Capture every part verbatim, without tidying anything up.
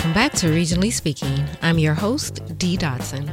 Welcome back to Regionally Speaking. I'm your host, Dee Dodson.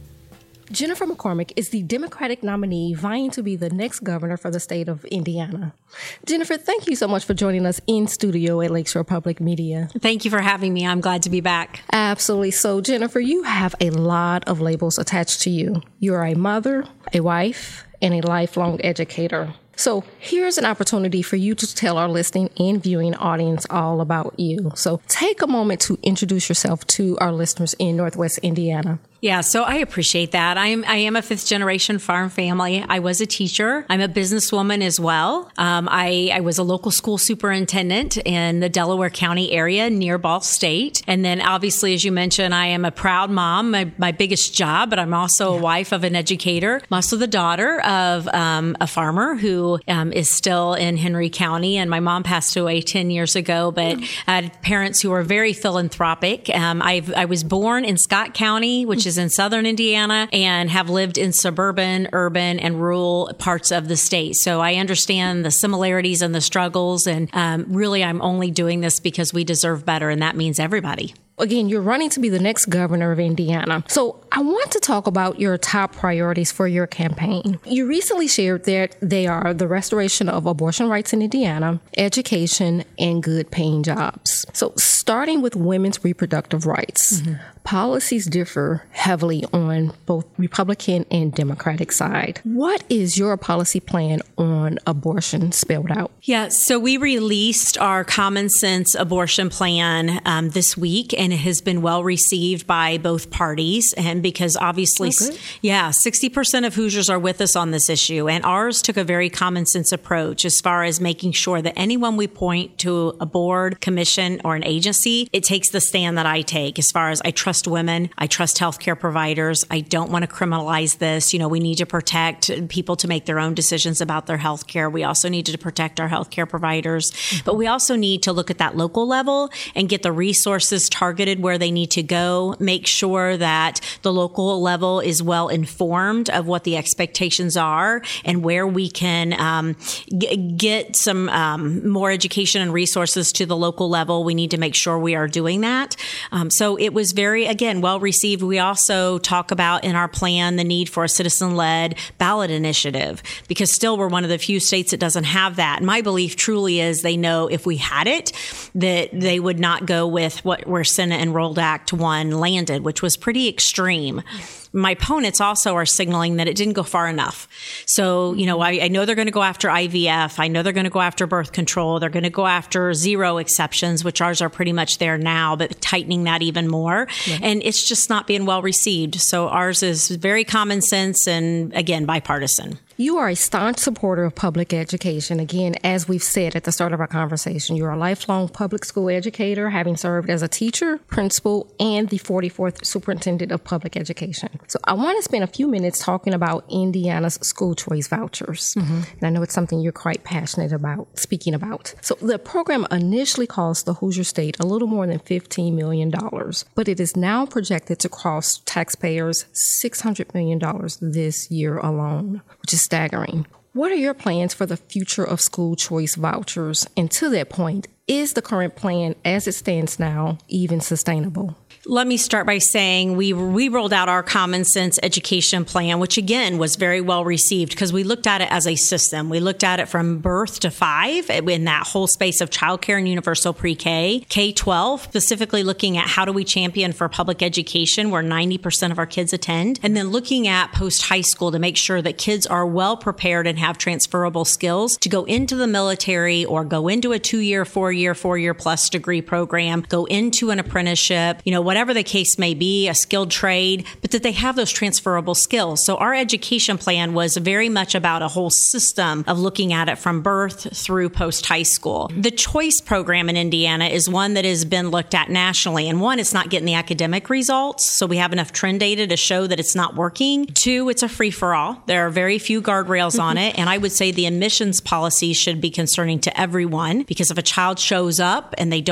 Jennifer McCormick is the Democratic nominee vying to be the next governor for the state of Indiana. Jennifer, thank you so much for joining us in studio at Lakeshore Public Media. Thank you for having me. I'm glad to be back. Absolutely. So, Jennifer, you have a lot of labels attached to you. You're a mother, a wife, and a lifelong educator. So here's an opportunity for you to tell our listening and viewing audience all about you. So take a moment to introduce yourself to our listeners in Northwest Indiana. Yeah, so I appreciate that. I am I am a fifth generation farm family. I was a teacher. I'm a businesswoman as well. Um, I, I was a local school superintendent in the Delaware County area near Ball State. And then obviously, as you mentioned, I am a proud mom, my, my biggest job, but I'm also a wife of an educator. I'm also the daughter of um, a farmer who um, is still in Henry County. And my mom passed away ten years ago, but I had parents who were very philanthropic. Um, I've, I was born in Scott County, which is in southern Indiana, and have lived in suburban, urban, and rural parts of the state. So I understand the similarities and the struggles. And um, really, I'm only doing this because we deserve better. And that means everybody. Again, you're running to be the next governor of Indiana. So I want to talk about your top priorities for your campaign. You recently shared that they are the restoration of abortion rights in Indiana, education, and good paying jobs. So starting with women's reproductive rights, mm-hmm. policies differ heavily on both Republican and Democratic side. What is your policy plan on abortion spelled out? Yeah, so we released our common sense abortion plan um, this week, and it has been well received by both parties. And because obviously, oh, yeah, sixty percent of Hoosiers are with us on this issue. And ours took a very common sense approach as far as making sure that anyone we point to a board, commission, or an agency, it takes the stand that I take as far as I trust women, I trust healthcare providers. I don't want to criminalize this. You know, we need to protect people to make their own decisions about their healthcare. We also need to protect our healthcare providers, but we also need to look at that local level and get the resources targeted where they need to go, make sure that the local level is well informed of what the expectations are and where we can um, g- get some um, more education and resources to the local level. We need to make sure we are doing that. Um, so it was very, again, well received. We also talk about in our plan the need for a citizen-led ballot initiative, because still we're one of the few states that doesn't have that. My belief truly is they know if we had it, that they would not go with what where Senate Enrolled Act one landed, which was pretty extreme. Yes. My opponents also are signaling that it didn't go far enough. So, you know, I, I know they're going to go after I V F. I know they're going to go after birth control. They're going to go after zero exceptions, which ours are pretty much there now, but tightening that even more. Yeah. And it's just not being well received. So ours is very common sense and, again, bipartisan. You are a staunch supporter of public education. Again, as we've said at the start of our conversation, you're a lifelong public school educator, having served as a teacher, principal, and the forty-fourth Superintendent of Public Education. So I want to spend a few minutes talking about Indiana's school choice vouchers. Mm-hmm. And I know it's something you're quite passionate about, speaking about. So the program initially cost the Hoosier State a little more than fifteen million dollars, but it is now projected to cost taxpayers six hundred million dollars this year alone, which is staggering. What are your plans for the future of school choice vouchers? And to that point, is the current plan as it stands now even sustainable? Let me start by saying we we rolled out our common sense education plan, which again was very well received because we looked at it as a system. We looked at it from birth to five in that whole space of childcare and universal pre-K, K twelve, specifically looking at how do we champion for public education where ninety percent of our kids attend, and then looking at post-high school to make sure that kids are well prepared and have transferable skills to go into the military or go into a two-year, four-year, four-year plus degree program, go into an apprenticeship, you know, what whatever the case may be, a skilled trade, but that they have those transferable skills. So our education plan was very much about a whole system of looking at it from birth through post-high school. The choice program in Indiana is one that has been looked at nationally. And one, it's not getting the academic results. So we have enough trend data to show that it's not working. Two, it's a free-for-all. There are very few guardrails on it. And I would say the admissions policy should be concerning to everyone, because if a child shows up and they don't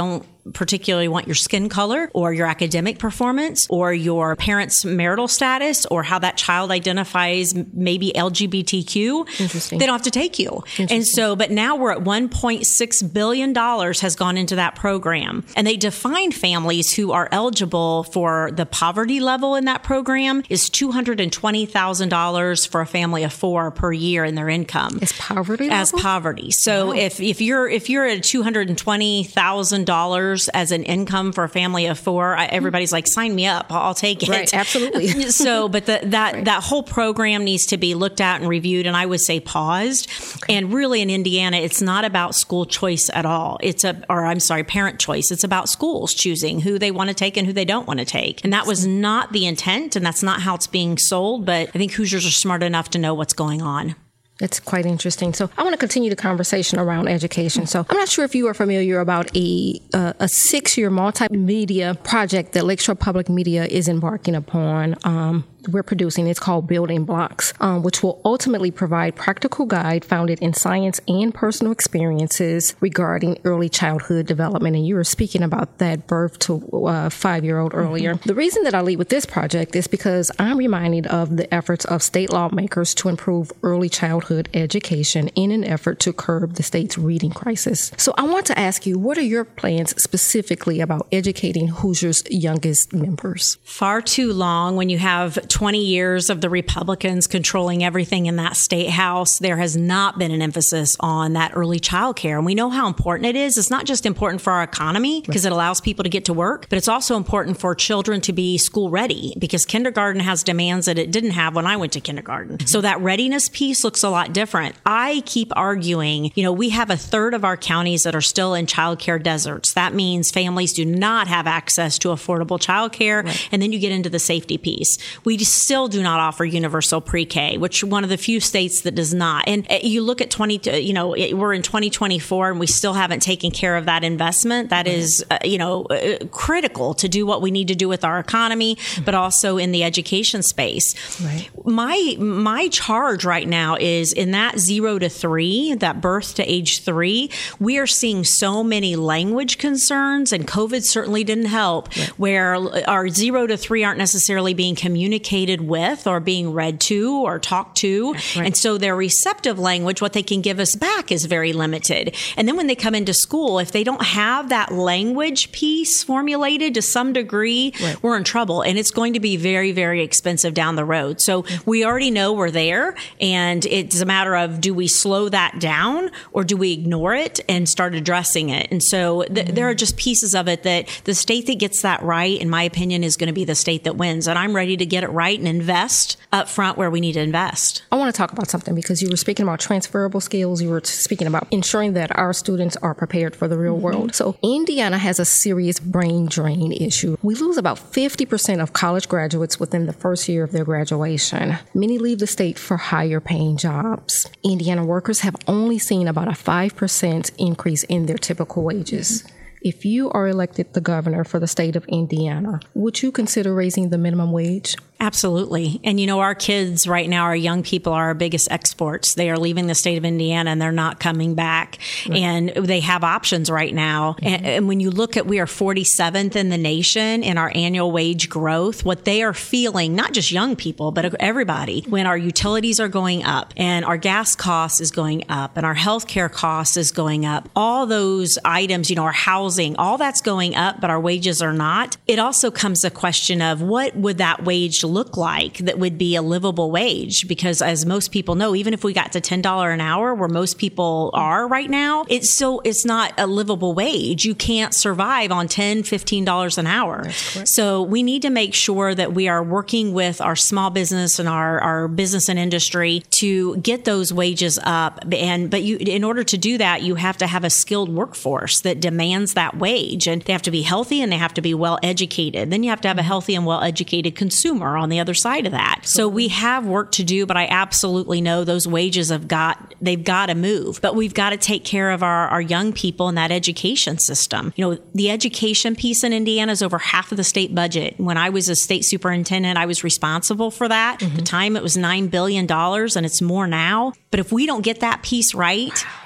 particularly want your skin color or your academic performance or your parents' marital status or how that child identifies, maybe L G B T Q. Interesting. They don't have to take you. And so, but now we're at one point six billion dollars has gone into that program. And they define families who are eligible for the poverty level in that program is two hundred twenty thousand dollars for a family of four per year in their income. As poverty As level? poverty. So wow. if, if you're if you're at two hundred twenty thousand dollars as an income for a family of four, everybody's like, sign me up. I'll take it. Right, absolutely. So, but the, that, right. that whole program needs to be looked at and reviewed, and I would say paused. Okay. And really in Indiana, it's not about school choice at all. It's a, or I'm sorry, parent choice. It's about schools choosing who they want to take and who they don't want to take. And that was not the intent, and that's not how it's being sold, but I think Hoosiers are smart enough to know what's going on. That's quite interesting. So I want to continue the conversation around education. So I'm not sure if you are familiar about a uh, a six-year multimedia project that Lakeshore Public Media is embarking upon. Um, we're producing. It's called Building Blocks, um, which will ultimately provide practical guide founded in science and personal experiences regarding early childhood development. And you were speaking about that birth to uh, five-year-old earlier. Mm-hmm. The reason that I lead with this project is because I'm reminded of the efforts of state lawmakers to improve early childhood education in an effort to curb the state's reading crisis. So I want to ask you, what are your plans specifically about educating Hoosiers' youngest members? Far too long when you have twenty years of the Republicans controlling everything in that state house, there has not been an emphasis on that early child care. And we know how important it is. It's not just important for our economy because right. it allows people to get to work, but it's also important for children to be school ready because kindergarten has demands that it didn't have when I went to kindergarten. Mm-hmm. So that readiness piece looks a lot different. I keep arguing, you know, we have a third of our counties that are still in child care deserts. That means families do not have access to affordable child care. Right. And then you get into the safety piece. We still do not offer universal pre-K, which one of the few states that does not. And you look at twenty, you know, we're in twenty twenty-four and we still haven't taken care of that investment. That right. is, uh, you know, uh, critical to do what we need to do with our economy, mm-hmm. but also in the education space. Right. My my charge right now is in that zero to three, that birth to age three, we are seeing so many language concerns, and COVID certainly didn't help, right. where our zero to three aren't necessarily being communicated with or being read to or talked to. Right. And so their receptive language, what they can give us back is very limited. And then when they come into school, if they don't have that language piece formulated to some degree, right. we're in trouble. And it's going to be very, very expensive down the road. So we already know we're there. And it's a matter of, do we slow that down or do we ignore it and start addressing it? And so th- mm-hmm. there are just pieces of it that the state that gets that right, in my opinion, is going to be the state that wins. And I'm ready to get it right and invest up front where we need to invest. I want to talk about something because you were speaking about transferable skills. You were speaking about ensuring that our students are prepared for the real mm-hmm. world. So Indiana has a serious brain drain issue. We lose about fifty percent of college graduates within the first year of their graduation. Many leave the state for higher paying jobs. Indiana workers have only seen about a five percent increase in their typical wages. Mm-hmm. If you are elected the governor for the state of Indiana, would you consider raising the minimum wage? Absolutely. And, you know, our kids right now, our young people are our biggest exports. They are leaving the state of Indiana and they're not coming back. Right. And they have options right now. Mm-hmm. And, and when you look at, we are forty-seventh in the nation in our annual wage growth, what they are feeling, not just young people, but everybody, when our utilities are going up and our gas costs is going up and our healthcare costs is going up, all those items, you know, our housing, all that's going up, but our wages are not. It also comes a question of what would that wage look like that would be a livable wage? Because as most people know, even if we got to ten dollars an hour where most people are right now, it's still, it's not a livable wage. You can't survive on ten dollars, fifteen dollars an hour. So we need to make sure that we are working with our small business and our, our business and industry to get those wages up. And, but you, in order to do that, you have to have a skilled workforce that demands that wage, and they have to be healthy and they have to be well educated. Then you have to have a healthy and well educated consumer on the other side of that. So we have work to do, but I absolutely know those wages have got, they've got to move. But we've got to take care of our, our young people in that education system. You know, the education piece in Indiana is over half of the state budget. When I was a state superintendent, I was responsible for that. Mm-hmm. At the time, it was nine billion dollars, and it's more now. But if we don't get that piece right,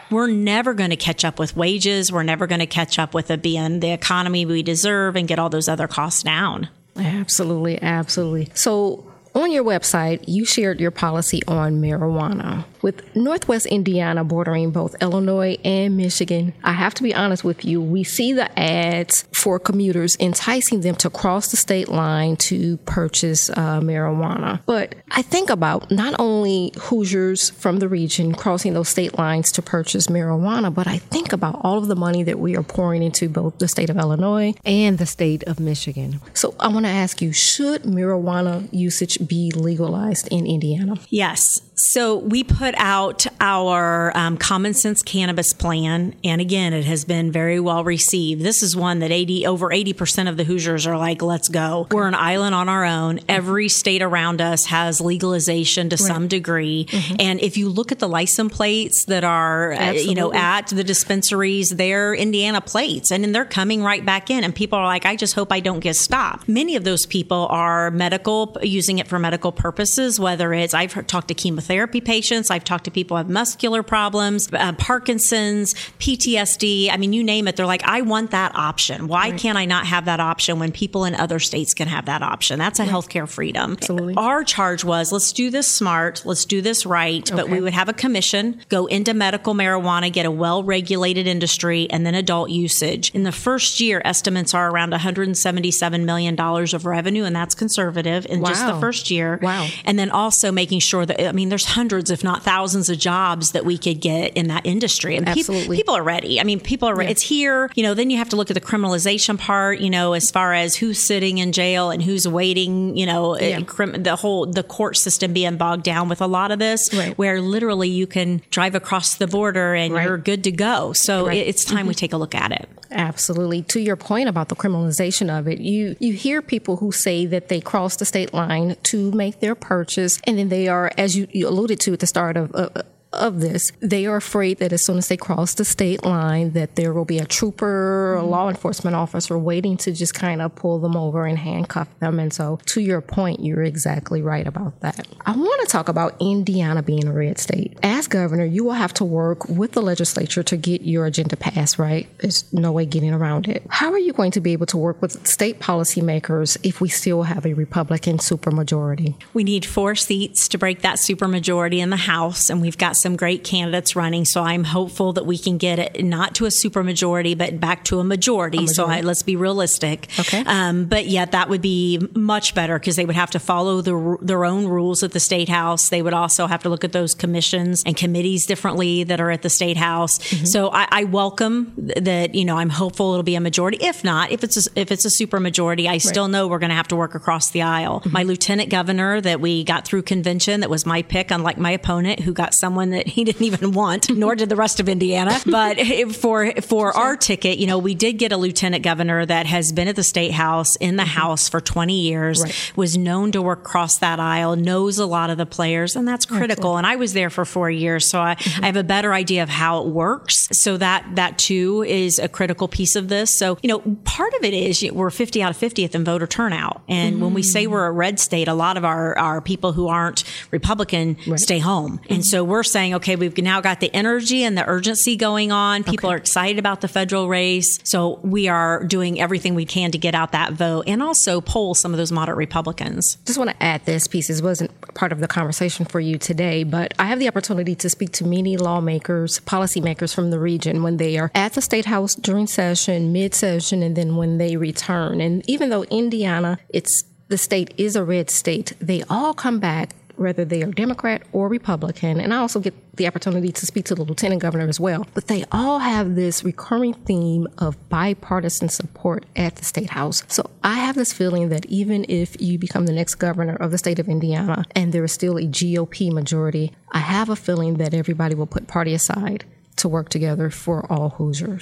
we're never going to catch up with wages. We're never going to catch up with it being the economy we deserve and get all those other costs down. Absolutely, absolutely. So on your website, you shared your policy on marijuana. With Northwest Indiana bordering both Illinois and Michigan, I have to be honest with you, we see the ads for commuters enticing them to cross the state line to purchase uh, marijuana. But I think about not only Hoosiers from the region crossing those state lines to purchase marijuana, but I think about all of the money that we are pouring into both the state of Illinois and the state of Michigan. So I want to ask you, should marijuana usage be legalized in Indiana? Yes. So we put out our um, common sense cannabis plan. And again, it has been very well received. This is one that eighty over eighty percent of the Hoosiers are like, let's go. Okay. We're an island on our own. Every state around us has legalization to right. some degree. Mm-hmm. And if you look at the license plates that are, uh, you know, at the dispensaries, they're Indiana plates and then they're coming right back in. And people are like, I just hope I don't get stopped. Many of those people are medical, using it for medical purposes, whether it's, I've heard, talked to chemotherapy patients, I've talked to people who have muscular problems, uh, Parkinson's, P T S D. I mean, you name it. They're like, I want that option. Why right. can't I not have that option when people in other states can have that option? That's a right. healthcare freedom. Absolutely. Our charge was, let's do this smart, let's do this right, okay. but we would have a commission, go into medical marijuana, get a well-regulated industry, and then adult usage. In the first year, estimates are around one hundred seventy-seven million dollars of revenue, and that's conservative in wow. just the first year. Wow. And then also making sure that, I mean, there's hundreds, if not thousands of jobs that we could get in that industry. And Absolutely. Pe- people are ready. I mean, people are ready. Yeah. It's here. You know, then you have to look at the criminalization part, you know, as far as who's sitting in jail and who's waiting, you know, yeah. crim- the whole, the court system being bogged down with a lot of this, right. where literally you can drive across the border and right. you're good to go. So right. it, it's time mm-hmm. we take a look at it. Absolutely. To your point about the criminalization of it, you, you hear people who say that they cross the state line to make their purchase, and then they are, as you, you alluded to at the start of uh, of this, they are afraid that as soon as they cross the state line that there will be a trooper or a law enforcement officer waiting to just kind of pull them over and handcuff them. And so to your point, you're exactly right about that. I want to talk about Indiana being a red state. As governor, you will have to work with the legislature to get your agenda passed, right? There's no way getting around it. How are you going to be able to work with state policymakers if we still have a Republican supermajority? We need four seats to break that supermajority in the House, and we've got some great candidates running. So I'm hopeful that we can get it not to a supermajority, but back to a majority. A majority. So I, let's be realistic. Okay. Um, but yet that would be much better because they would have to follow the, their own rules at the State House. They would also have to look at those commissions and committees differently that are at the State House. Mm-hmm. So I, I welcome that, you know, I'm hopeful it'll be a majority. If not, if it's a, if it's a supermajority, I right. still know we're going to have to work across the aisle. Mm-hmm. My lieutenant governor that we got through convention, that was my pick, unlike my opponent who got someone that he didn't even want, nor did the rest of Indiana. But for for sure. our ticket, you know, we did get a lieutenant governor that has been at the State House, in the mm-hmm. House for twenty years, right. was known to work across that aisle, knows a lot of the players, and that's critical. Absolutely. And I was there for four years, so I, mm-hmm. I have a better idea of how it works. So that, that too is a critical piece of this. So, you know, part of it is we're fifty out of fiftieth in voter turnout. And mm-hmm. when we say we're a red state, a lot of our, our people who aren't Republican right. stay home. Mm-hmm. And so we're saying, okay, we've now got the energy and the urgency going on. People okay. are excited about the federal race. So we are doing everything we can to get out that vote and also poll some of those moderate Republicans. Just want to add this piece. This wasn't part of the conversation for you today, but I have the opportunity to speak to many lawmakers, policymakers from the region when they are at the State House during session, mid-session, and then when they return. And even though Indiana, it's the state is a red state, they all come back whether they are Democrat or Republican. And I also get the opportunity to speak to the lieutenant governor as well. But they all have this recurring theme of bipartisan support at the State House. So I have this feeling that even if you become the next governor of the state of Indiana and there is still a G O P majority, I have a feeling that everybody will put party aside to work together for all Hoosiers.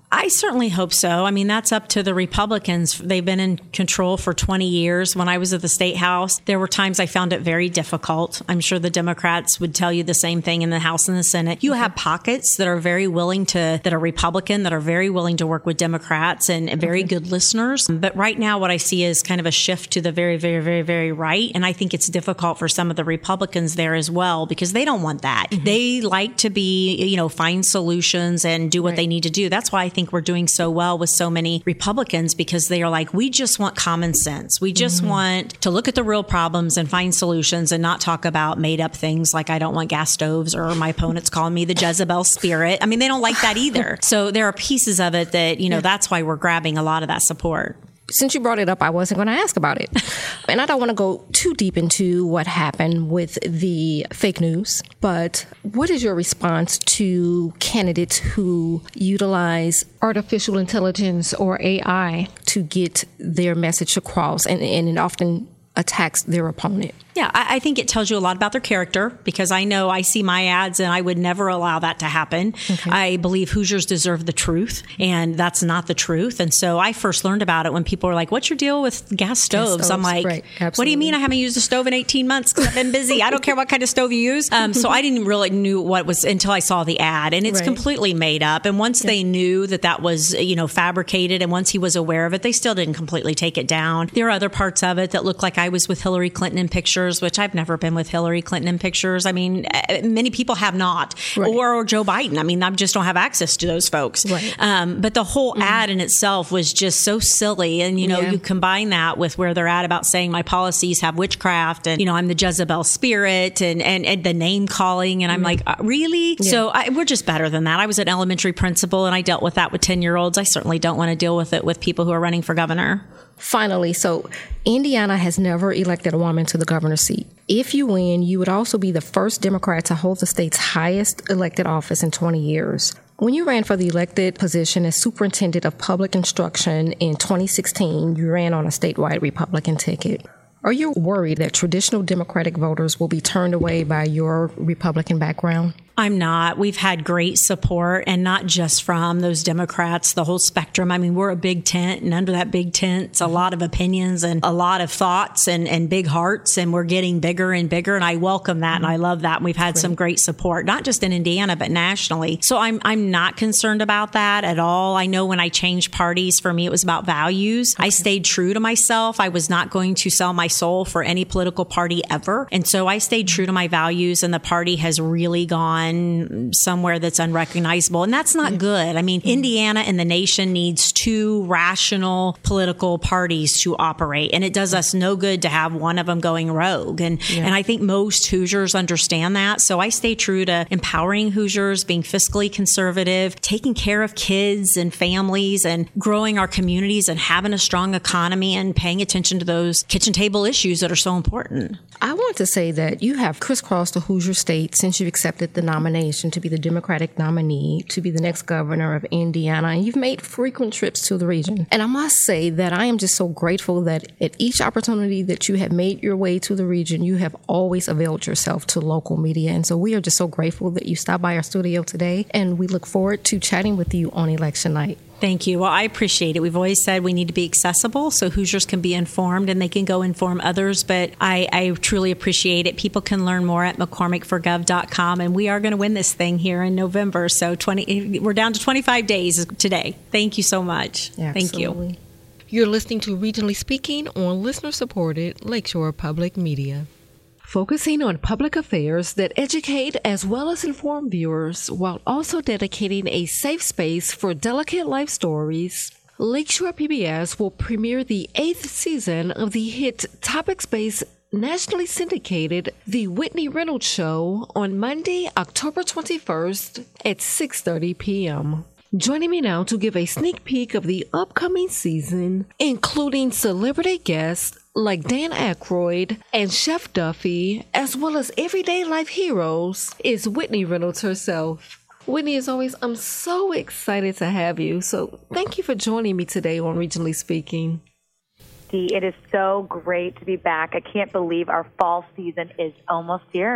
I certainly hope so. I mean, that's up to the Republicans. They've been in control for twenty years. When I was at the State House, there were times I found it very difficult. I'm sure the Democrats would tell you the same thing in the House and the Senate. You have pockets that are very willing to, that are Republican, that are very willing to work with Democrats and very good listeners. But right now, what I see is kind of a shift to the very, very, very, very right. And I think it's difficult for some of the Republicans there as well, because they don't want that. Mm-hmm. They like to be, you know, find solutions and do what right. they need to do. That's why I think we're doing so well with so many Republicans, because they are like, we just want common sense. We just mm-hmm. want to look at the real problems and find solutions and not talk about made up things like I don't want gas stoves, or my opponents calling me the Jezebel spirit. I mean, they don't like that either. So there are pieces of it that, you know, yeah. that's why we're grabbing a lot of that support. Since you brought it up, I wasn't going to ask about it. And I don't want to go too deep into what happened with the fake news, but what is your response to candidates who utilize artificial intelligence or A I to get their message across, and, and it often attacks their opponent? Yeah, I, I think it tells you a lot about their character, because I know I see my ads and I would never allow that to happen. Okay. I believe Hoosiers deserve the truth, and that's not the truth. And so I first learned about it when people were like, what's your deal with gas stoves? Gas stoves I'm like, right. What do you mean I haven't used a stove in eighteen months because I've been busy? I don't care what kind of stove you use. Um, so I didn't really knew what was until I saw the ad, and it's right. completely made up. And once yeah. they knew that that was, you know, fabricated, and once he was aware of it, they still didn't completely take it down. There are other parts of it that look like I was with Hillary Clinton in pictures, which I've never been with Hillary Clinton in pictures. I mean, many people have not, right. or, or Joe Biden. I mean, I just don't have access to those folks. Right. Um, but the whole mm-hmm. ad in itself was just so silly. And, you know, yeah. you combine that with where they're at about saying my policies have witchcraft, and, you know, I'm the Jezebel spirit, and, and, and the name calling. And I'm mm-hmm. like, uh, really? Yeah. So I, we're just better than that. I was an elementary principal, and I dealt with that with ten year olds. I certainly don't want to deal with it with people who are running for governor. Finally, so Indiana has never elected a woman to the governor's seat. If you win, you would also be the first Democrat to hold the state's highest elected office in twenty years. When you ran for the elected position as superintendent of public instruction in twenty sixteen, you ran on a statewide Republican ticket. Are you worried that traditional Democratic voters will be turned away by your Republican background? I'm not. We've had great support, and not just from those Democrats, the whole spectrum. I mean, we're a big tent, and under that big tent, it's a lot of opinions and a lot of thoughts and, and big hearts, and we're getting bigger and bigger, and I welcome that, and I love that. And we've had great. some great support, not just in Indiana, but nationally. So I'm I'm not concerned about that at all. I know when I changed parties, for me, it was about values. Okay. I stayed true to myself. I was not going to sell my soul for any political party ever. And so I stayed true to my values, and the party has really gone somewhere that's unrecognizable. And that's not good. I mean, Indiana and the nation needs two rational political parties to operate. And it does us no good to have one of them going rogue. And, yeah. and I think most Hoosiers understand that. So I stay true to empowering Hoosiers, being fiscally conservative, taking care of kids and families, and growing our communities, and having a strong economy, and paying attention to those kitchen table issues that are so important. I want to say that you have crisscrossed the Hoosier state since you've accepted the nomination to be the Democratic nominee to be the next governor of Indiana, and you've made frequent trips to the region. And I must say that I am just so grateful that at each opportunity that you have made your way to the region, you have always availed yourself to local media. And so we are just so grateful that you stopped by our studio today, and we look forward to chatting with you on election night. Thank you. Well, I appreciate it. We've always said we need to be accessible so Hoosiers can be informed and they can go inform others. But I, I truly appreciate it. People can learn more at mccormick for gov dot com. And we are going to win this thing here in November. So twenty, we're down to twenty-five days today. Thank you so much. Yeah, Thank absolutely. you. You're listening to Regionally Speaking on listener-supported Lakeshore Public Media. Focusing on public affairs that educate as well as inform viewers while also dedicating a safe space for delicate life stories, Lakeshore P B S will premiere the eighth season of the hit topics-based nationally syndicated The Whitney Reynolds Show on Monday, October twenty-first at six thirty p.m. Joining me now to give a sneak peek of the upcoming season, including celebrity guests like Dan Aykroyd and Chef Duffy, as well as everyday life heroes, is Whitney Reynolds herself. Whitney, as always, I'm so excited to have you. So thank you for joining me today on Regionally Speaking. Dee, it is so great to be back. I can't believe our fall season is almost here.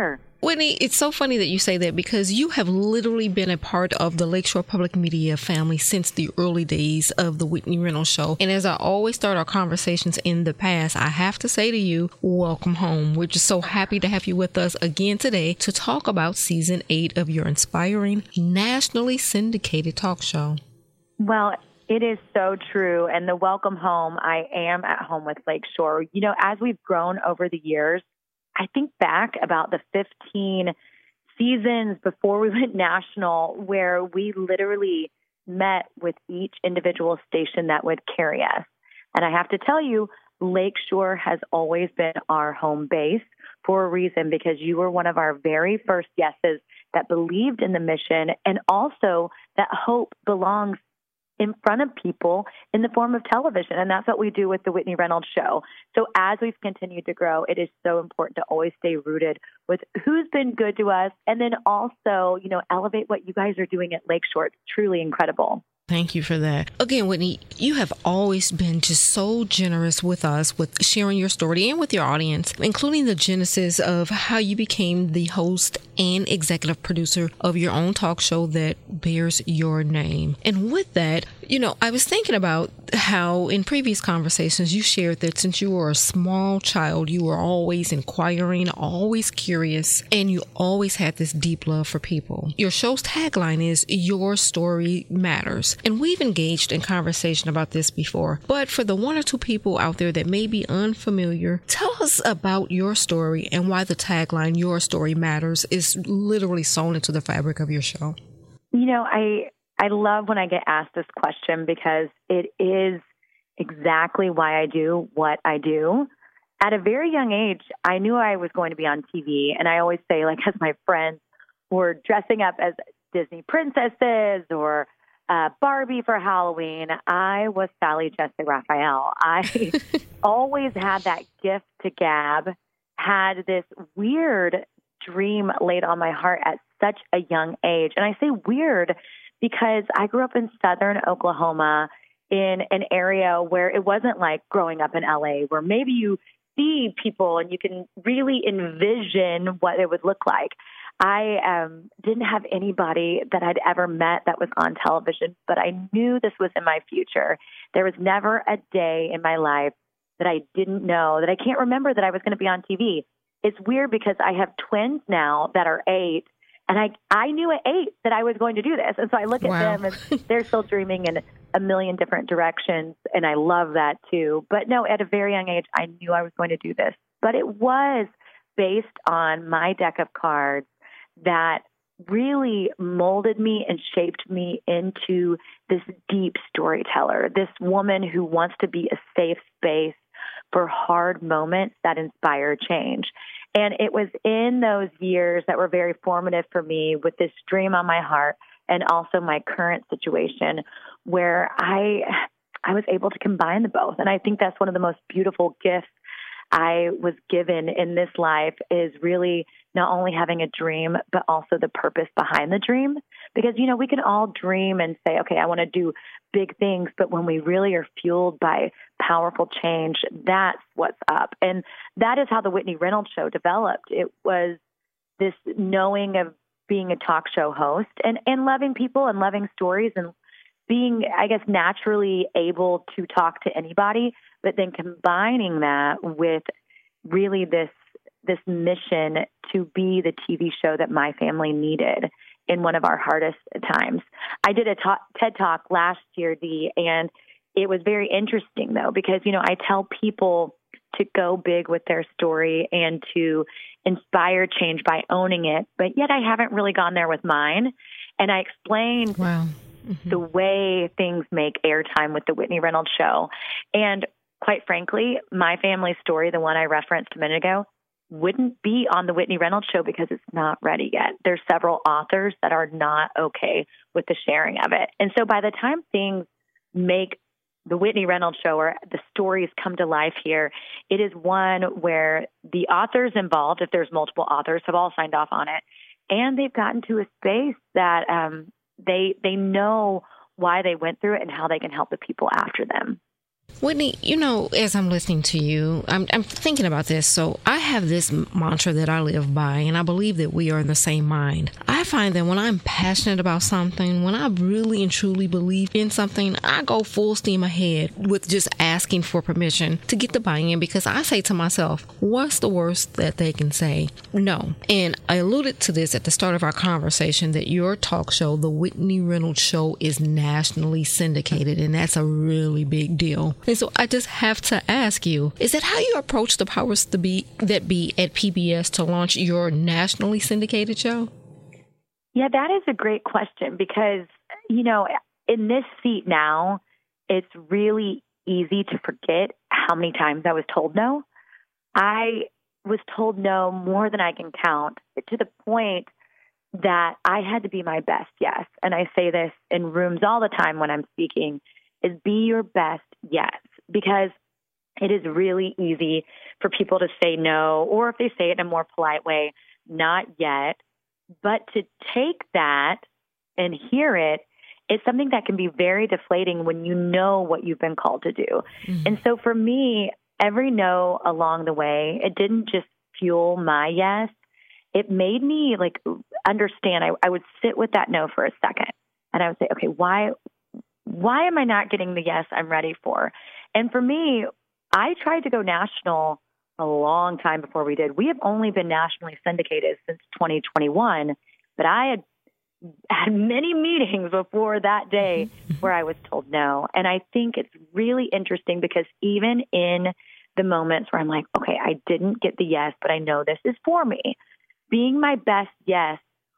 Whitney, it's so funny that you say that because you have literally been a part of the Lakeshore Public Media family since the early days of the Whitney Reynolds Show. And as I always start our conversations in the past, I have to say to you, welcome home. We're just so happy to have you with us again today to talk about season eight of your inspiring, nationally syndicated talk show. Well, it is so true. And the welcome home, I am at home with Lakeshore. You know, as we've grown over the years, I think back about the fifteen seasons before we went national, where we literally met with each individual station that would carry us. And I have to tell you, Lakeshore has always been our home base for a reason, because you were one of our very first guesses that believed in the mission, and also that hope belongs in front of people in the form of television. And that's what we do with the Whitney Reynolds Show. So as we've continued to grow, it is so important to always stay rooted with who's been good to us. And then also, you know, elevate what you guys are doing at Lakeshore. It's truly incredible. Thank you for that. Again, Whitney, you have always been just so generous with us, with sharing your story and with your audience, including the genesis of how you became the host and executive producer of your own talk show that bears your name. And with that, you know, I was thinking about how in previous conversations you shared that since you were a small child, you were always inquiring, always curious, and you always had this deep love for people. Your show's tagline is "Your Story Matters." And we've engaged in conversation about this before. But for the one or two people out there that may be unfamiliar, tell us about your story and why the tagline "Your Story Matters" is literally sewn into the fabric of your show. You know, I I love when I get asked this question, because it is exactly why I do what I do. At a very young age, I knew I was going to be on T V. And I always say, like, as my friends were dressing up as Disney princesses or uh, Barbie for Halloween, I was Sally Jessica Raphael. I always had that gift to gab, had this weird dream laid on my heart at such a young age. And I say weird because I grew up in southern Oklahoma in an area where it wasn't like growing up in L A, where maybe you see people and you can really envision what it would look like. I um, didn't have anybody that I'd ever met that was on television, but I knew this was in my future. There was never a day in my life that I didn't know, that I can't remember that I was going to be on T V. It's weird because I have twins now that are eight, and I I knew at eight that I was going to do this. And so I look at Wow. them and they're still dreaming in a million different directions, and I love that too. But no, at a very young age, I knew I was going to do this. But it was based on my deck of cards that really molded me and shaped me into this deep storyteller, this woman who wants to be a safe space for hard moments that inspire change. And it was in those years that were very formative for me, with this dream on my heart and also my current situation, where I I was able to combine the both. And I think that's one of the most beautiful gifts I was given in this life, is really not only having a dream, but also the purpose behind the dream. Because, you know, we can all dream and say, okay, I want to do big things. But when we really are fueled by powerful change, that's what's up. And that is how the Whitney Reynolds Show developed. It was this knowing of being a talk show host and, and loving people and loving stories and being, I guess, naturally able to talk to anybody, but then combining that with really this this mission to be the T V show that my family needed in one of our hardest times. I did a talk, TED Talk last year, Dee, and it was very interesting, though, because, you know, I tell people to go big with their story and to inspire change by owning it, but yet I haven't really gone there with mine. And I explained Wow. Mm-hmm. the way things make airtime with the Whitney Reynolds Show. And quite frankly, my family story, the one I referenced a minute ago, wouldn't be on the Whitney Reynolds Show because it's not ready yet. There's several authors that are not okay with the sharing of it. And so by the time things make the Whitney Reynolds Show or the stories come to life here, it is one where the authors involved, if there's multiple authors, have all signed off on it. And they've gotten to a space that um, they they know why they went through it and how they can help the people after them. Whitney, you know, as I'm listening to you, I'm, I'm thinking about this. So I have this mantra that I live by, and I believe that we are in the same mind. I find that when I'm passionate about something, when I really and truly believe in something, I go full steam ahead with just asking for permission to get the buy-in, because I say to myself, what's the worst that they can say? No. And I alluded to this at the start of our conversation, that your talk show, The Whitney Reynolds Show, is nationally syndicated, and that's a really big deal. And so I just have to ask you, is that how you approach the powers to be that be at P B S to launch your nationally syndicated show? Yeah, that is a great question, because, you know, in this seat now, it's really easy to forget how many times I was told no. I was told no more than I can count, to the point that I had to be my best yes. And I say this in rooms all the time when I'm speaking, is be your best yes, because it is really easy for people to say no, or if they say it in a more polite way, not yet. But to take that and hear it, it's something that can be very deflating when you know what you've been called to do. Mm-hmm. And so for me, every no along the way, it didn't just fuel my yes. It made me like understand. I, I would sit with that no for a second, and I would say, okay, why, why am I not getting the yes I'm ready for? And for me, I tried to go national a long time before we did. We have only been nationally syndicated since twenty twenty-one, but I had had many meetings before that day where I was told no. And I think it's really interesting, because even in the moments where I'm like, okay, I didn't get the yes, but I know this is for me, being my best yes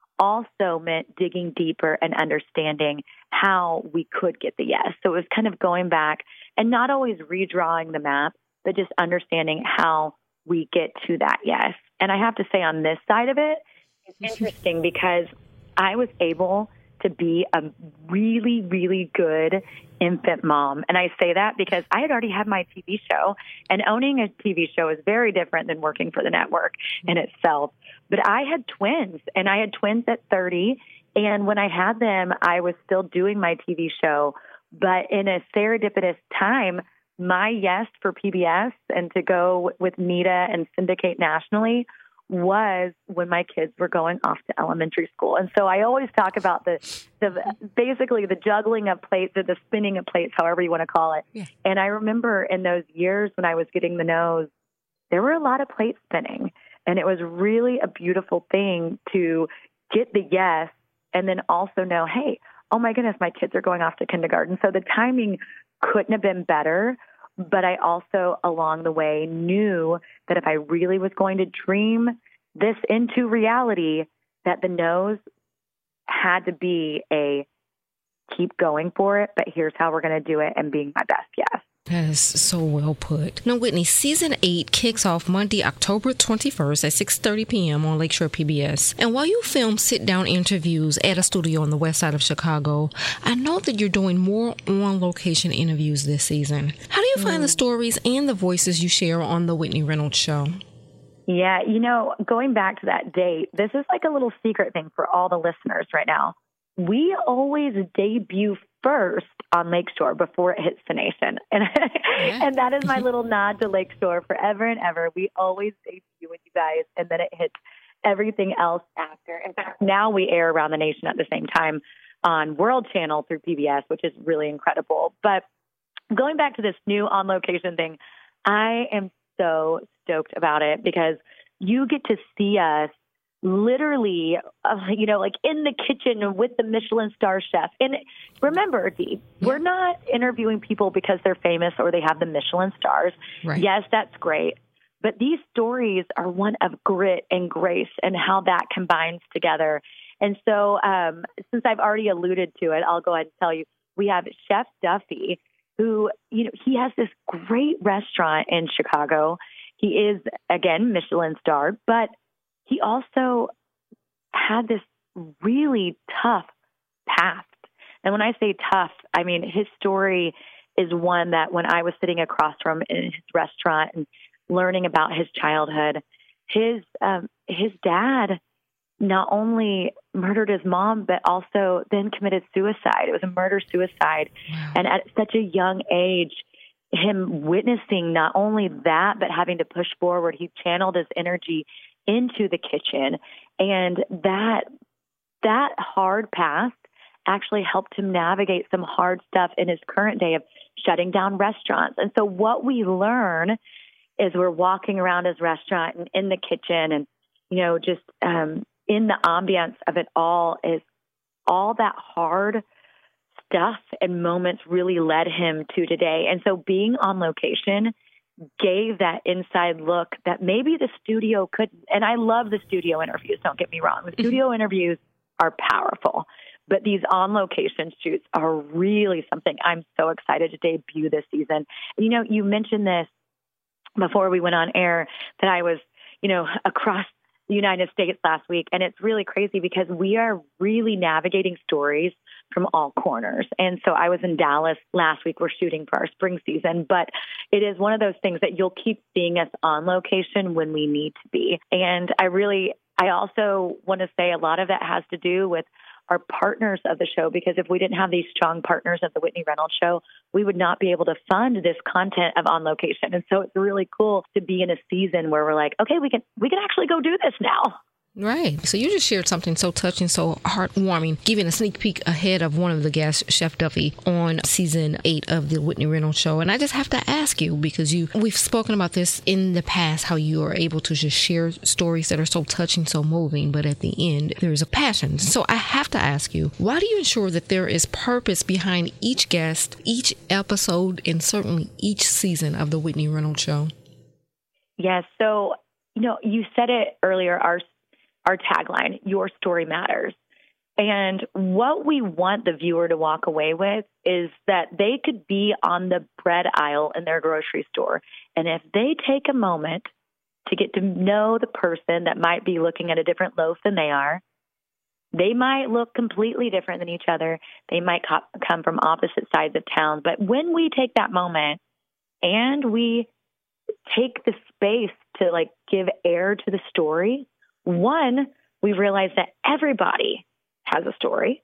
also meant digging deeper and understanding how we could get the yes. So it was kind of going back and not always redrawing the map, but just understanding how we get to that yes. And I have to say, on this side of it, it's interesting because I was able to be a really, really good infant mom. And I say that because I had already had my T V show, and owning a T V show is very different than working for the network in itself. But I had twins, and I had twins at thirty. And when I had them, I was still doing my T V show. But in a serendipitous time, my yes for P B S and to go with Nita and syndicate nationally was when my kids were going off to elementary school. And so I always talk about the, the basically the juggling of plates, or the spinning of plates, however you want to call it. Yeah. And I remember in those years when I was getting the no's, there were a lot of plate spinning. And it was really a beautiful thing to get the yes and then also know, hey, oh my goodness, my kids are going off to kindergarten. So the timing couldn't have been better. But I also, along the way, knew that if I really was going to dream this into reality, that the no's had to be a keep going for it, but here's how we're going to do it, and being my best yes. That is so well put. Now, Whitney, season eight kicks off Monday, October twenty-first at six thirty p.m. on Lakeshore P B S. And while you film sit-down interviews at a studio on the west side of Chicago, I know that you're doing more on-location interviews this season. How do you find mm. the stories and the voices you share on The Whitney Reynolds Show? Yeah, you know, going back to that date, this is like a little secret thing for all the listeners right now. We always debut first on Lakeshore before it hits the nation. And yeah. and that is my little nod to Lakeshore forever and ever. We always debut with you guys, and then it hits everything else after. In fact, now we air around the nation at the same time on World Channel through P B S, which is really incredible. But going back to this new on-location thing, I am so stoked about it, because you get to see us literally, uh, you know, like in the kitchen with the Michelin star chef. And remember, Dee, yeah. we're not interviewing people because they're famous or they have the Michelin stars. Right. Yes, that's great. But these stories are one of grit and grace and how that combines together. And so um, since I've already alluded to it, I'll go ahead and tell you, we have Chef Duffy, who, you know, he has this great restaurant in Chicago. He is, again, Michelin starred, but he also had this really tough past. And when I say tough, I mean, his story is one that when I was sitting across from him in his restaurant and learning about his childhood, his um, his dad not only murdered his mom, but also then committed suicide. It was a murder-suicide. Wow. And at such a young age, him witnessing not only that, but having to push forward. He channeled his energy into the kitchen, and that that hard past actually helped him navigate some hard stuff in his current day of shutting down restaurants. And so what we learn is we're walking around his restaurant and in the kitchen and, you know, just um, in the ambiance of it all is all that hard stuff and moments really led him to today. And so being on location gave that inside look that maybe the studio couldn't. And I love the studio interviews, don't get me wrong. The studio interviews are powerful, but these on-location shoots are really something I'm so excited to debut this season. You know, you mentioned this before we went on air that I was, you know, across the United States last week. And it's really crazy because we are really navigating stories from all corners. And so I was in Dallas last week. We're shooting for our spring season, but it is one of those things that you'll keep seeing us on location when we need to be. And I really, I also want to say a lot of that has to do with our partners of the show, because if we didn't have these strong partners of the Whitney Reynolds Show, we would not be able to fund this content of On Location. And so it's really cool to be in a season where we're like, okay, we can we can actually go do this now. Right. So you just shared something so touching, so heartwarming, giving a sneak peek ahead of one of the guests, Chef Duffy, on season eight of the Whitney Reynolds Show. And I just have to ask you, because you we've spoken about this in the past, how you are able to just share stories that are so touching, so moving, but at the end, there is a passion. So I have to ask you, why do you ensure that there is purpose behind each guest, each episode, and certainly each season of the Whitney Reynolds Show? Yes. So, you know, you said it earlier, our Our tagline, your story matters. And what we want the viewer to walk away with is that they could be on the bread aisle in their grocery store. And if they take a moment to get to know the person that might be looking at a different loaf than they are, they might look completely different than each other. They might co- come from opposite sides of town. But when we take that moment and we take the space to like give air to the story, one, we realize that everybody has a story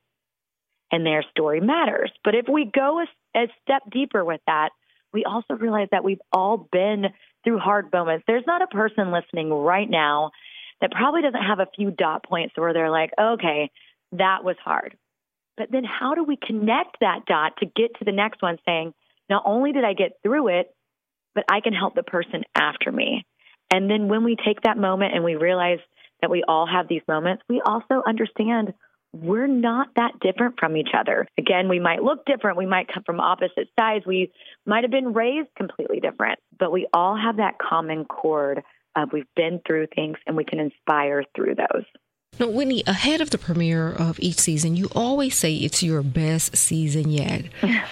and their story matters. But if we go a, a step deeper with that, we also realize that we've all been through hard moments. There's not a person listening right now that probably doesn't have a few dot points where they're like, okay, that was hard. But then how do we connect that dot to get to the next one saying, not only did I get through it, but I can help the person after me. And then when we take that moment and we realize that we all have these moments, we also understand we're not that different from each other. Again, we might look different. We might come from opposite sides. We might have been raised completely different, but we all have that common chord of we've been through things and we can inspire through those. Now, Whitney, ahead of the premiere of each season, you always say it's your best season yet.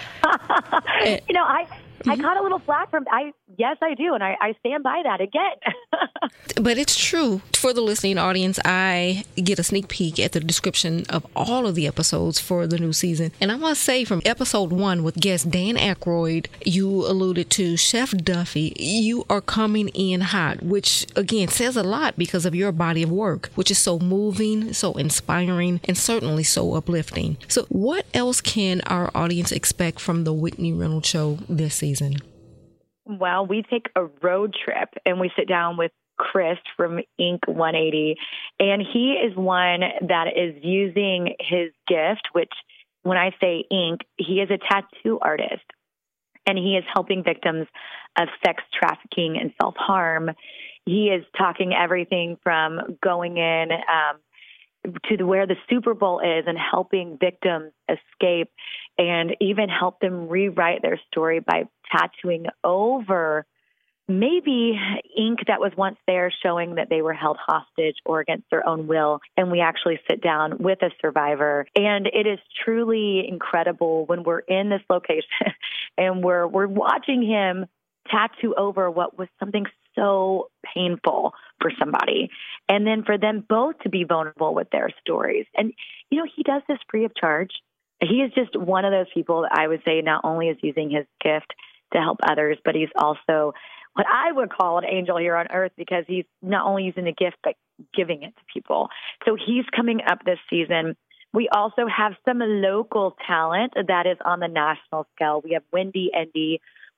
you know, I... I caught a little flack from, I yes, I do, and I, I stand by that again. But it's true. For the listening audience, I get a sneak peek at the description of all of the episodes for the new season. And I must say, from episode one with guest Dan Aykroyd, you alluded to Chef Duffy, you are coming in hot, which, again, says a lot because of your body of work, which is so moving, so inspiring, and certainly so uplifting. So what else can our audience expect from the Whitney Reynolds Show this season? Well, we take a road trip and we sit down with Chris from Ink one eighty, and he is one that is using his gift, which when I say ink, he is a tattoo artist, and he is helping victims of sex trafficking and self-harm. He is talking everything from going in um, to the, where the Super Bowl is and helping victims escape and even help them rewrite their story by tattooing over maybe ink that was once there showing that they were held hostage or against their own will. And we actually sit down with a survivor. And it is truly incredible when we're in this location and we're we're watching him tattoo over what was something so painful for somebody. And then for them both to be vulnerable with their stories. And, you know, he does this free of charge. He is just one of those people that I would say not only is using his gift to help others, but he's also what I would call an angel here on earth because he's not only using the gift, but giving it to people. So he's coming up this season. We also have some local talent that is on the national scale. We have Wendy Endy,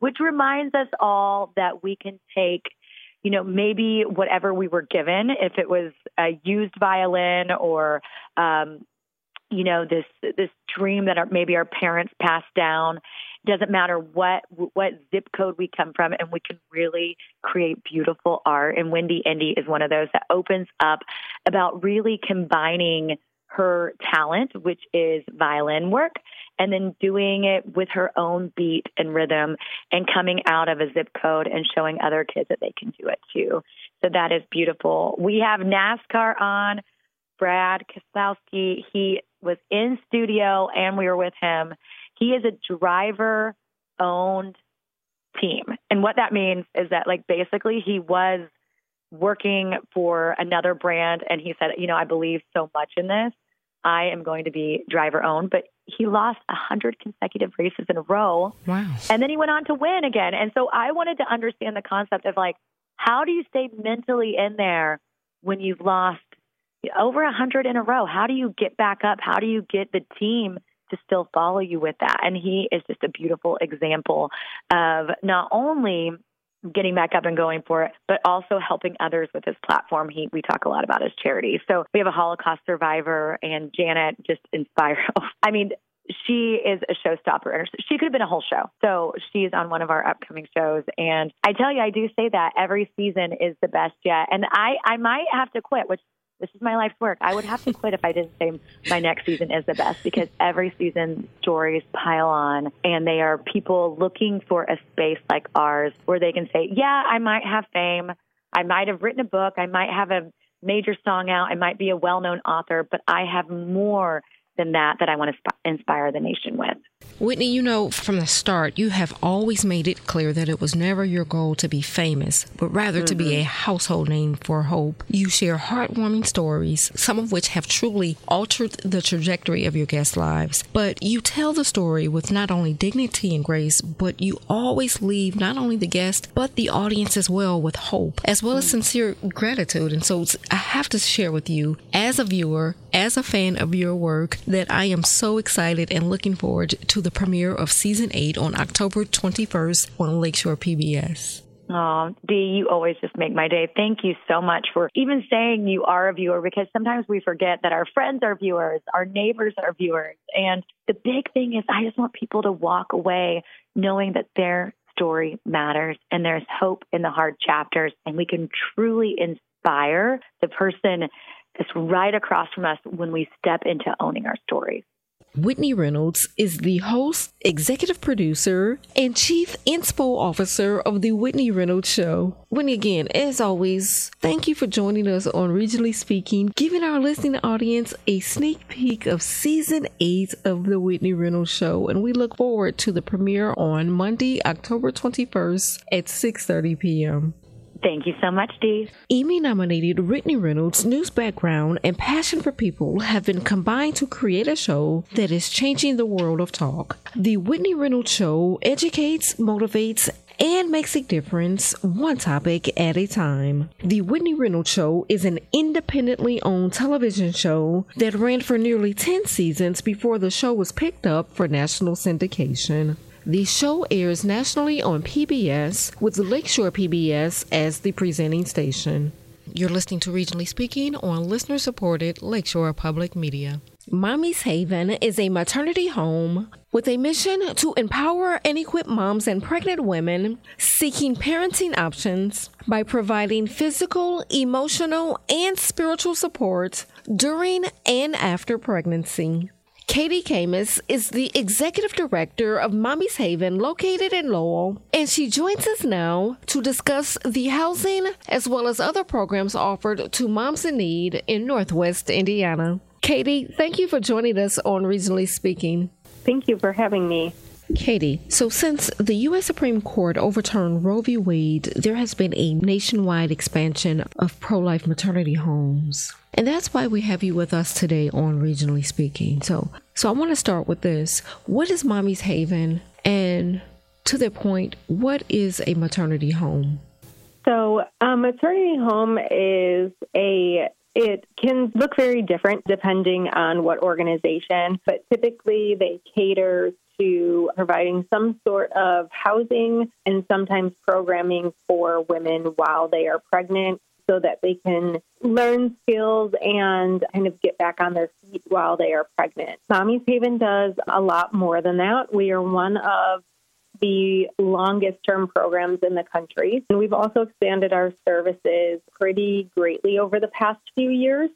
which reminds us all that we can take, you know, maybe whatever we were given, if it was a used violin or, um, you know, this this dream that our, maybe our parents passed down. Doesn't matter what what zip code we come from, and we can really create beautiful art. And Wendy Indy is one of those that opens up about really combining her talent, which is violin work, and then doing it with her own beat and rhythm and coming out of a zip code and showing other kids that they can do it too. So that is beautiful. We have NASCAR on. Brad Keselowski, he was in studio and we were with him. He is a driver-owned team. And what that means is that, like, basically he was working for another brand and he said, you know, I believe so much in this. I am going to be driver-owned. But he lost one hundred consecutive races in a row. Wow. And then he went on to win again. And so I wanted to understand the concept of, like, how do you stay mentally in there when you've lost over one hundred in a row? How do you get back up? How do you get the team to still follow you with that? And he is just a beautiful example of not only getting back up and going for it, but also helping others with his platform. He, we talk a lot about his charity. So we have a Holocaust survivor, and Janet just inspires. I mean, she is a showstopper. She could have been a whole show. So she's on one of our upcoming shows. And I tell you, I do say that every season is the best yet. And I, I might have to quit, which this is my life's work. I would have to quit if I didn't say my next season is the best, because every season stories pile on, and they are people looking for a space like ours where they can say, yeah, I might have fame. I might have written a book. I might have a major song out. I might be a well-known author, but I have more than that that I want to sp- inspire the nation with. Whitney, you know, from the start, you have always made it clear that it was never your goal to be famous, but rather mm-hmm. to be a household name for hope. You share heartwarming stories, some of which have truly altered the trajectory of your guests' lives. But you tell the story with not only dignity and grace, but you always leave not only the guest, but the audience as well with hope, as well as sincere gratitude. And so I have to share with you, as a viewer, as a fan of your work, that I am so excited and looking forward to the premiere of season eight on October twenty-first on Lakeshore P B S. Oh, Dee, you always just make my day. Thank you so much for even saying you are a viewer, because sometimes we forget that our friends are viewers, our neighbors are viewers. And the big thing is I just want people to walk away knowing that their story matters and there's hope in the hard chapters, and we can truly inspire the person that's right across from us when we step into owning our stories. Whitney Reynolds is the host, executive producer, and chief inspo officer of The Whitney Reynolds Show. Whitney, again, as always, thank you for joining us on Regionally Speaking, giving our listening audience a sneak peek of season eight of The Whitney Reynolds Show. And we look forward to the premiere on Monday, October twenty-first at six thirty p.m. Thank you so much, Dee. Emmy-nominated Whitney Reynolds' news background and passion for people have been combined to create a show that is changing the world of talk. The Whitney Reynolds Show educates, motivates, and makes a difference, one topic at a time. The Whitney Reynolds Show is an independently owned television show that ran for nearly ten seasons before the show was picked up for national syndication. The show airs nationally on P B S, with Lakeshore P B S as the presenting station. You're listening to Regionally Speaking on listener-supported Lakeshore Public Media. Mommy's Haven is a maternity home with a mission to empower and equip moms and pregnant women seeking parenting options by providing physical, emotional, and spiritual support during and after pregnancy. Katie Camus is the executive director of Mommy's Haven, located in Lowell, and she joins us now to discuss the housing as well as other programs offered to moms in need in Northwest Indiana. Katie, thank you for joining us on Regionally Speaking. Thank you for having me. Katie, so since the U S Supreme Court overturned Roe v. Wade, there has been a nationwide expansion of pro-life maternity homes. And that's why we have you with us today on Regionally Speaking. So, so I want to start with this. What is Mommy's Haven? And to that point, what is a maternity home? So a maternity home is a It can look very different depending on what organization, but typically they cater to providing some sort of housing and sometimes programming for women while they are pregnant so that they can learn skills and kind of get back on their feet while they are pregnant. Mommy's Haven does a lot more than that. We are one of the longest term programs in the country. And we've also expanded our services pretty greatly over the past few years.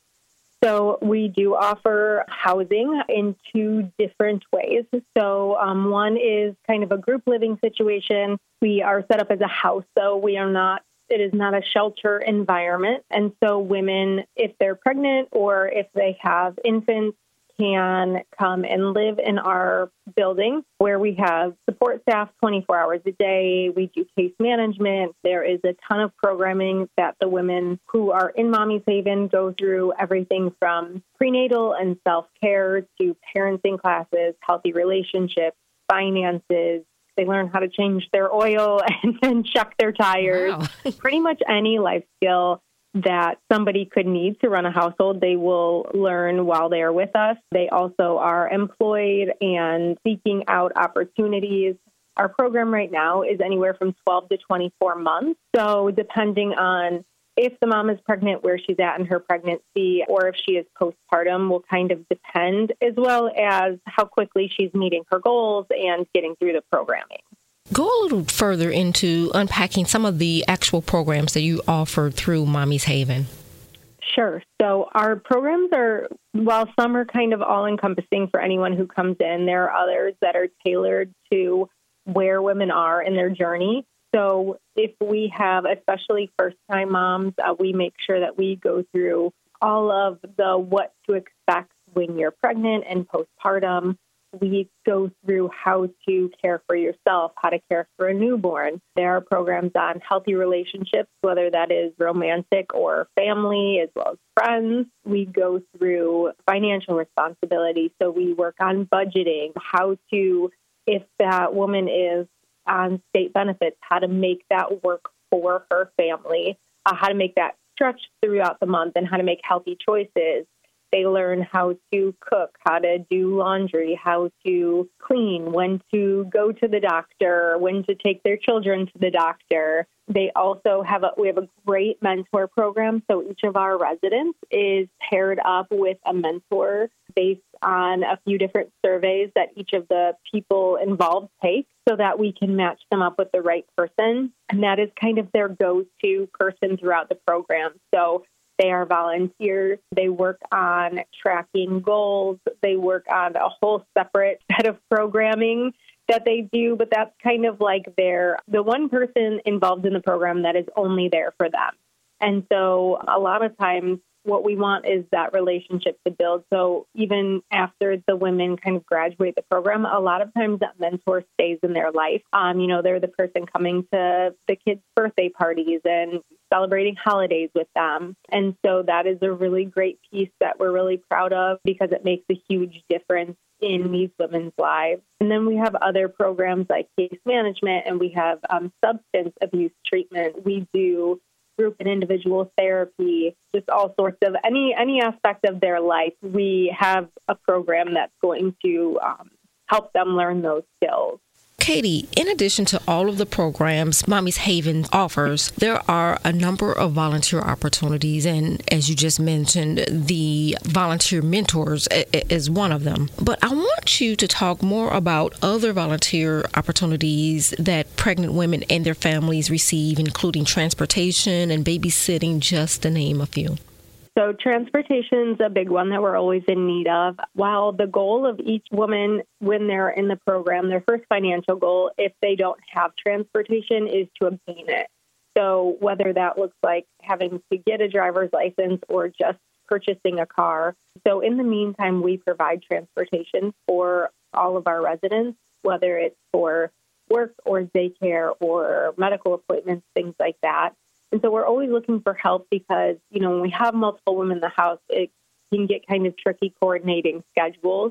So we do offer housing in two different ways. So um, one is kind of a group living situation. We are set up as a house, so we are not, it is not a shelter environment. And so women, if they're pregnant or if they have infants, can come and live in our building where we have support staff twenty-four hours a day. We do case management. There is a ton of programming that the women who are in Mommy's Haven go through, everything from prenatal and self-care to parenting classes, healthy relationships, finances. They learn how to change their oil and then check their tires. Wow. Pretty much any life skill that somebody could need to run a household, they will learn while they are with us. They also are employed and seeking out opportunities. Our program right now is anywhere from twelve to twenty-four months. So depending on if the mom is pregnant, where she's at in her pregnancy, or if she is postpartum will kind of depend, as well as how quickly she's meeting her goals and getting through the programming. Go a little further into unpacking some of the actual programs that you offer through Mommy's Haven. Sure. So our programs are, while some are kind of all-encompassing for anyone who comes in, there are others that are tailored to where women are in their journey. So if we have, especially first-time moms, uh, we make sure that we go through all of the what to expect when you're pregnant and postpartum. We go through how to care for yourself, how to care for a newborn. There are programs on healthy relationships, whether that is romantic or family, as well as friends. We go through financial responsibility. So we work on budgeting, how to, if that woman is on state benefits, how to make that work for her family, uh, how to make that stretch throughout the month, and how to make healthy choices. They learn how to cook, how to do laundry, how to clean, when to go to the doctor, when to take their children to the doctor. They also have a, we have a great mentor program. So each of our residents is paired up with a mentor based on a few different surveys that each of the people involved take so that we can match them up with the right person. And that is kind of their go-to person throughout the program. So they are volunteers. They work on tracking goals. They work on a whole separate set of programming that they do, but that's kind of like their, the one person involved in the program that is only there for them. And so a lot of times what we want is that relationship to build. So even after the women kind of graduate the program, a lot of times that mentor stays in their life. Um, you know, they're the person coming to the kids' birthday parties and celebrating holidays with them. And so that is a really great piece that we're really proud of because it makes a huge difference in these women's lives. And then we have other programs like case management, and we have um, substance abuse treatment. We do group and individual therapy, just all sorts of any any aspect of their life. We have a program that's going to um, help them learn those skills. Katie, in addition to all of the programs Mommy's Haven offers, there are a number of volunteer opportunities. And as you just mentioned, the volunteer mentors is one of them. But I want you to talk more about other volunteer opportunities that pregnant women and their families receive, including transportation and babysitting, just to name a few. So transportation is a big one that we're always in need of. While the goal of each woman when they're in the program, their first financial goal, if they don't have transportation, is to obtain it. So whether that looks like having to get a driver's license or just purchasing a car. So in the meantime, we provide transportation for all of our residents, whether it's for work or daycare or medical appointments, things like that. And so we're always looking for help because, you know, when we have multiple women in the house, it can get kind of tricky coordinating schedules.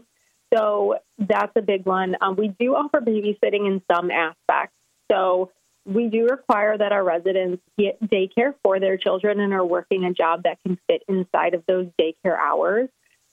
So that's a big one. Um, we do offer babysitting in some aspects. So we do require that our residents get daycare for their children and are working a job that can fit inside of those daycare hours.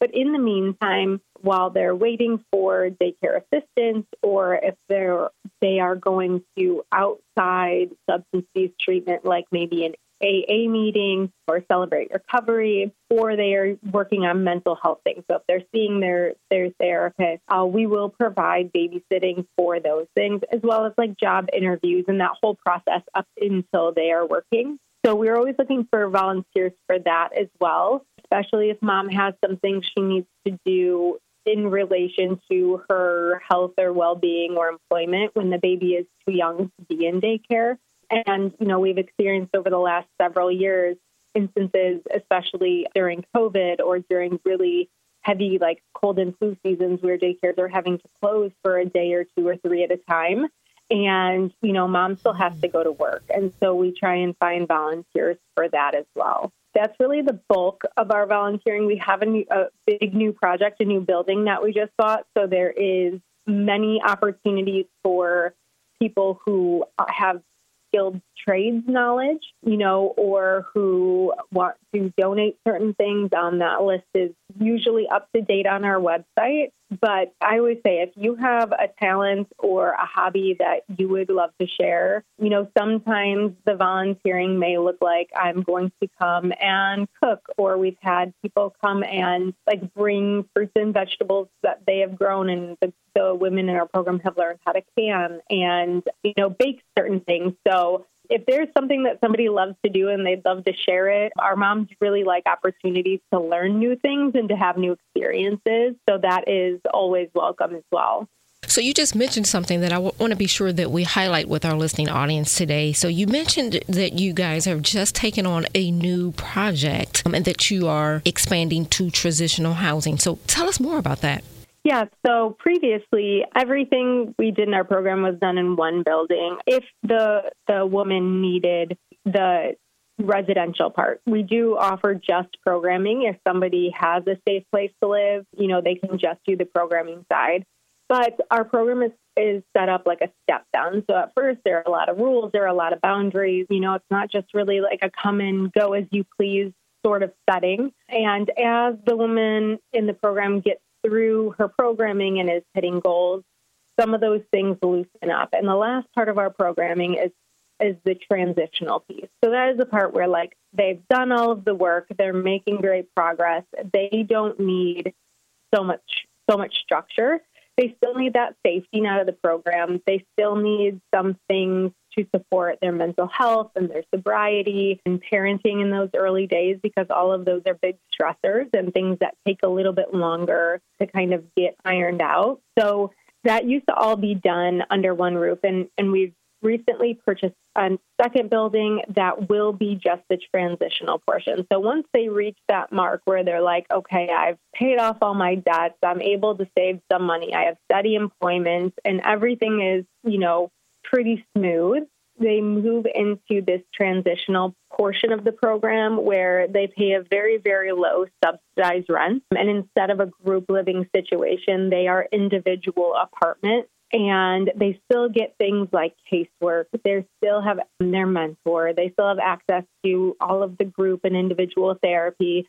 But in the meantime, while they're waiting for daycare assistance, or if they're they are going to outside substance use treatment, like maybe an A A meeting or Celebrate Recovery, or they are working on mental health things. So if they're seeing their, their therapist, uh, we will provide babysitting for those things, as well as like job interviews and that whole process up until they are working. So we're always looking for volunteers for that as well, especially if mom has something she needs to do in relation to her health or well-being or employment when the baby is too young to be in daycare. And, you know, we've experienced over the last several years instances, especially during COVID or during really heavy, like cold and flu seasons, where daycares are having to close for a day or two or three at a time. And, you know, mom still has to go to work. And so we try and find volunteers for that as well. That's really the bulk of our volunteering. We have a, new, a big new project, a new building that we just bought. So there is many opportunities for people who have skilled trades knowledge, you know, or who want to donate certain things. On that list is usually up to date on our website. But I always say, if you have a talent or a hobby that you would love to share, you know, sometimes the volunteering may look like I'm going to come and cook, or we've had people come and like bring fruits and vegetables that they have grown, and the, the women in our program have learned how to can and, you know, bake certain things. So if there's something that somebody loves to do and they'd love to share it, our moms really like opportunities to learn new things and to have new experiences. So that is always welcome as well. So you just mentioned something that I w- want to be sure that we highlight with our listening audience today. So you mentioned that you guys have just taken on a new project um, and that you are expanding to transitional housing. So tell us more about that. Yeah, so previously, everything we did in our program was done in one building. If the the woman needed the residential part, we do offer just programming. If somebody has a safe place to live, you know, they can just do the programming side. But our program is, is set up like a step down. So at first, there are a lot of rules, there are a lot of boundaries. You know, it's not just really like a come and go as you please sort of setting. And as the woman in the program gets through her programming and is hitting goals, some of those things loosen up. And the last part of our programming is is the transitional piece. So that is the part where, like, they've done all of the work, they're making great progress, they don't need so much so much structure. They still need that safety net of the program. They still need some things to support their mental health and their sobriety and parenting in those early days, because all of those are big stressors and things that take a little bit longer to kind of get ironed out. So that used to all be done under one roof. And, and we've recently purchased a second building that will be just the transitional portion. So once they reach that mark where they're like, okay, I've paid off all my debts, I'm able to save some money, I have steady employment, and everything is, you know, pretty smooth, they move into this transitional portion of the program where they pay a very, very low subsidized rent. And instead of a group living situation, they are individual apartments. And they still get things like casework. They still have their mentor. They still have access to all of the group and individual therapy,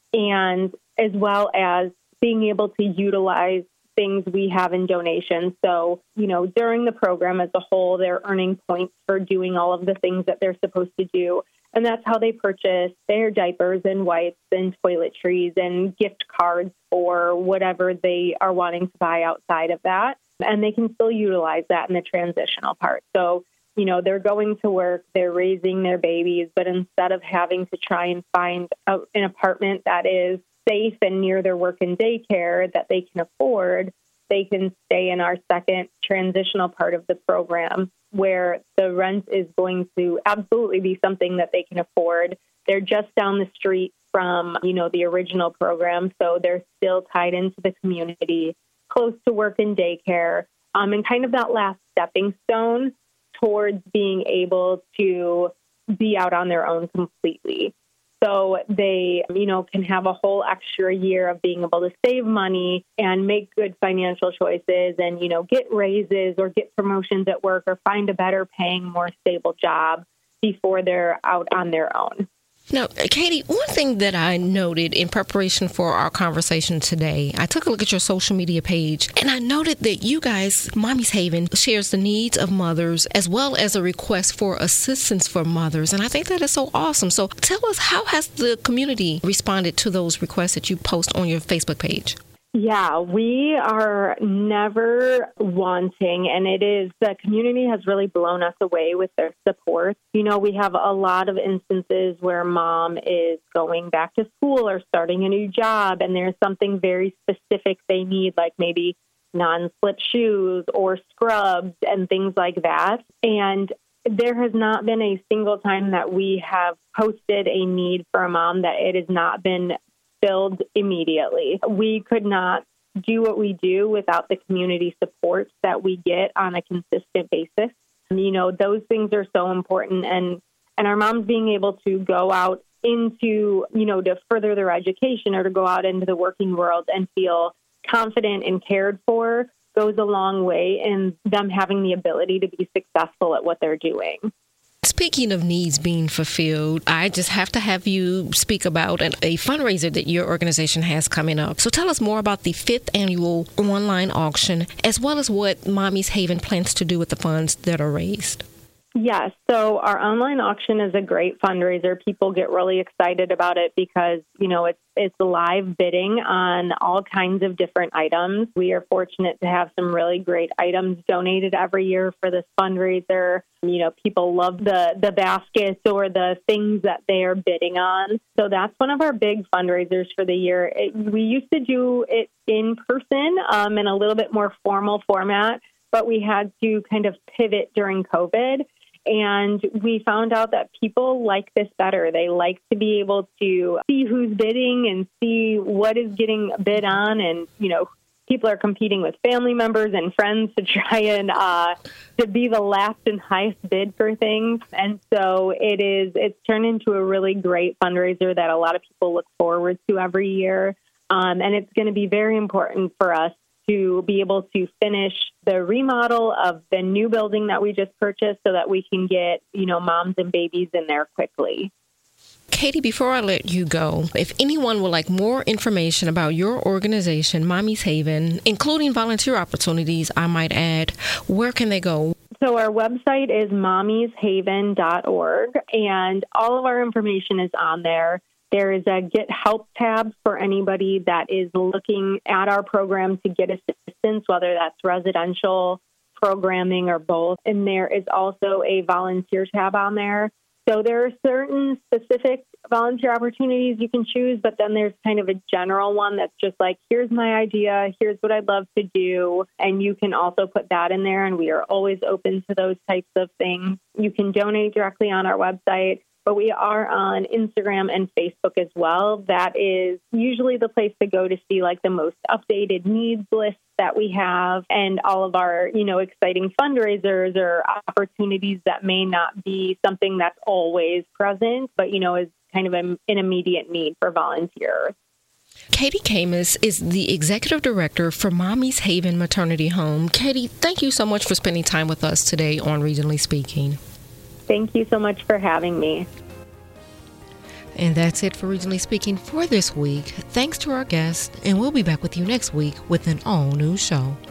and as well as being able to utilize things we have in donations. So, you know, during the program as a whole, they're earning points for doing all of the things that they're supposed to do. And that's how they purchase their diapers and wipes and toiletries and gift cards for whatever they are wanting to buy outside of that. And they can still utilize that in the transitional part. So, you know, they're going to work, they're raising their babies, but instead of having to try and find a, an apartment that is safe and near their work and daycare that they can afford, they can stay in our second transitional part of the program where the rent is going to absolutely be something that they can afford. They're just down the street from, you know, the original program, so they're still tied into the community, close to work and daycare, um, and kind of that last stepping stone towards being able to be out on their own completely. So they, you know, can have a whole extra year of being able to save money and make good financial choices and, you know, get raises or get promotions at work or find a better paying, more stable job before they're out on their own. Now, Katie, one thing that I noted in preparation for our conversation today, I took a look at your social media page, and I noted that you guys, Mommy's Haven, shares the needs of mothers as well as a request for assistance for mothers. And I think that is so awesome. So tell us, how has the community responded to those requests that you post on your Facebook page? Yeah, we are never wanting, and it is, the community has really blown us away with their support. You know, we have a lot of instances where mom is going back to school or starting a new job, and there's something very specific they need, like maybe non-slip shoes or scrubs and things like that. And there has not been a single time that we have posted a need for a mom that it has not been filled immediately. We could not do what we do without the community support that we get on a consistent basis. You know, those things are so important, and, and our moms being able to go out into, you know, to further their education or to go out into the working world and feel confident and cared for goes a long way in them having the ability to be successful at what they're doing. Speaking of needs being fulfilled, I just have to have you speak about an, a fundraiser that your organization has coming up. So tell us more about the fifth annual online auction, as well as what Mommy's Haven plans to do with the funds that are raised. Yes. So our online auction is a great fundraiser. People get really excited about it because, you know, it's it's live bidding on all kinds of different items. We are fortunate to have some really great items donated every year for this fundraiser. You know, people love the, the baskets or the things that they are bidding on. So that's one of our big fundraisers for the year. It, we used to do it in person um, in a little bit more formal format, but we had to kind of pivot during COVID. And we found out that people like this better. They like to be able to see who's bidding and see what is getting bid on. And, you know, people are competing with family members and friends to try and uh, to be the last and highest bid for things. And so it is, it's turned into a really great fundraiser that a lot of people look forward to every year. Um, and it's going to be very important for us to be able to finish the remodel of the new building that we just purchased so that we can get, you know, moms and babies in there quickly. Katie, before I let you go, if anyone would like more information about your organization, Mommy's Haven, including volunteer opportunities, I might add, where can they go? So our website is mommies haven dot org, and all of our information is on there. There is a Get Help tab for anybody that is looking at our program to get assistance, whether that's residential, programming, or both. And there is also a volunteer tab on there. So there are certain specific volunteer opportunities you can choose, but then there's kind of a general one that's just like, here's my idea, here's what I'd love to do. And you can also put that in there, and we are always open to those types of things. You can donate directly on our website. But we are on Instagram and Facebook as well. That is usually the place to go to see like the most updated needs lists that we have and all of our, you know, exciting fundraisers or opportunities that may not be something that's always present, but, you know, is kind of an immediate need for volunteers. Katie Camus is the executive director for Mommy's Haven Maternity Home. Katie, thank you so much for spending time with us today on Regionally Speaking. Thank you so much for having me. And that's it for Regionally Speaking for this week. Thanks to our guests, and we'll be back with you next week with an all-new show.